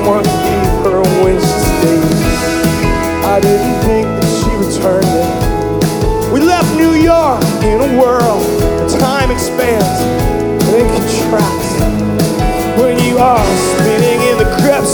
someone to keep her when she stayed. I didn't think that she returned it. We left New York in a whirl. The time expands.